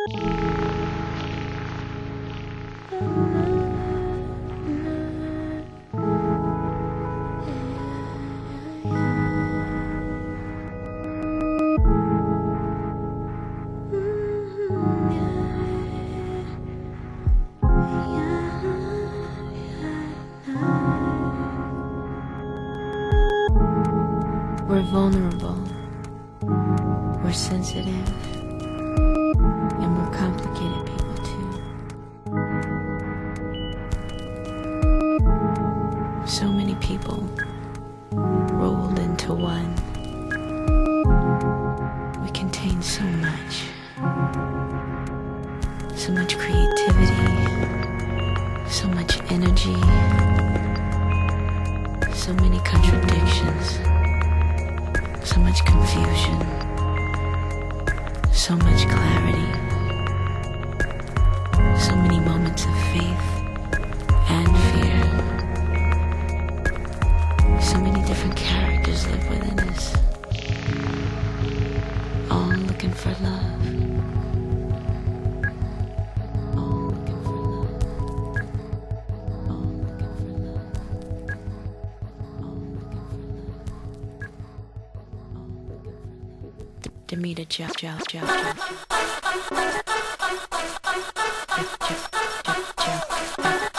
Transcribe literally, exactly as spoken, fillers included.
We're vulnerable, we're sensitive, and we're complicated people too. So many people rolled into one. We contain so much, so much creativity, so much energy, so many contradictions. So much confusion, so much clarity, so many moments of faith and fear. So many different characters live within us, all looking for love. All looking for love. All looking for love. All looking for love. Demeter Jeff Jeff Jeff Jeff Jeff Jeff Jeff Jeff